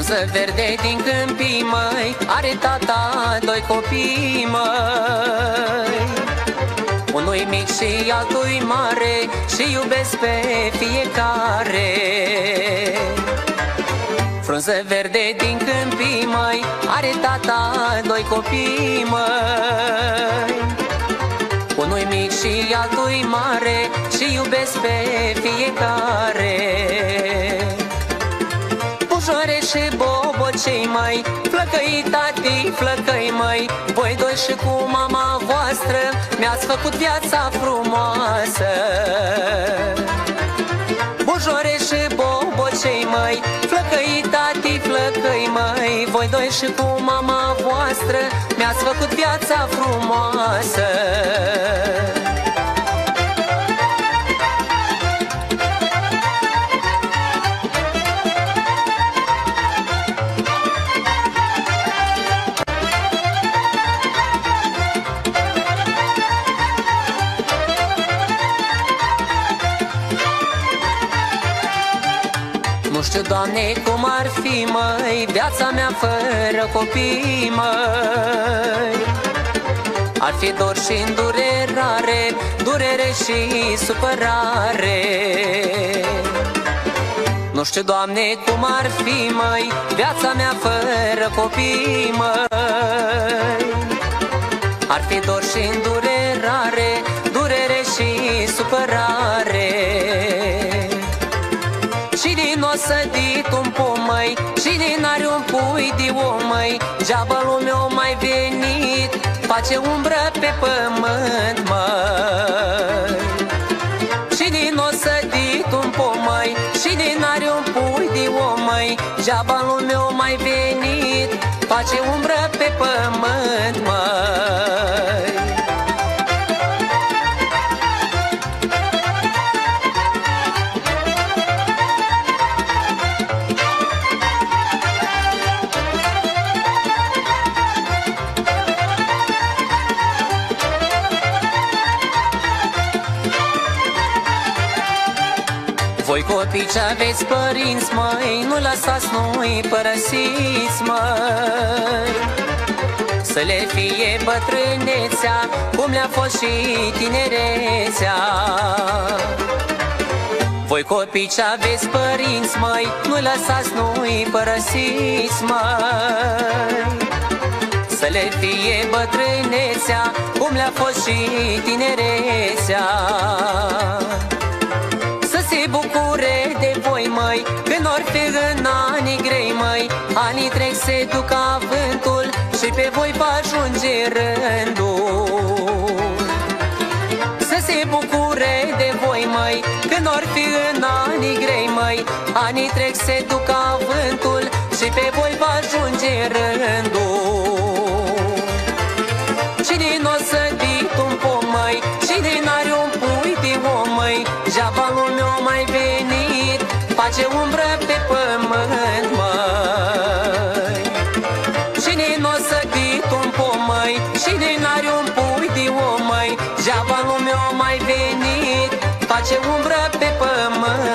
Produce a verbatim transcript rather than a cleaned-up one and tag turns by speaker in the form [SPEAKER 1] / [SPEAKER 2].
[SPEAKER 1] Frunză verde din câmpii, măi, are tata doi copii, măi. Unui mic și altui mare și iubesc pe fiecare. Frunză verde din câmpii, măi, are tata doi copii, măi. Unui mic și altui mare și iubesc pe fiecare. Bujoare și bobocei, măi, flăcăi tati, flăcăi, măi, voi doi și cu mama voastră mi-ați făcut viața frumoasă. Bujoare și bobocei, măi, flăcăi tati, flăcăi, măi, voi doi și cu mama voastră mi-ați făcut viața frumoasă. Nu știu, Doamne, cum ar fi, măi, viața mea fără copii, măi. Ar fi dor și îndurerare, durere și supărare. Nu știu, Doamne, cum ar fi, măi, viața mea fără copii, măi. Ar fi dor și îndurerare, durere și supărare. Cine n-o sădit un pom, măi, cine n-are un pui de om, măi, geaba lumea o mai venit, face umbră pe pământ, măi. Cine n-o sădit un pom, măi, cine n-are un pui de om, măi, geaba lumea o mai venit, face umbră pe pământ, măi. Voi copii ce aveți părinți, măi, nu lăsați, nu-i părăsiți, măi. Să le fie bătrânețea, cum le-a fost și tinerețea. Voi copii ce aveți părinți, măi, nu lăsați, nu-i părăsiți, măi. Să le fie bătrânețea, cum le-a fost și tinerețea. Se bucure de voi, măi, când or fi în anii grei, măi. Anii trec, se duc ca vântul și pe voi va ajunge rândul. Să se bucure de voi, măi, când or fi în anii grei, măi. Anii trec, se duc ca vântul și pe voi va ajunge rândul. Cine n-o sădit un pom, măi, cine n-are un pui de om, măi, geaba lumea o mai venit, face umbră pe pământ, măi. Cine n-o sădit un pom, măi, cine n-are un pui de om, măi, geaba lumea o mai venit, face umbră pe pământ.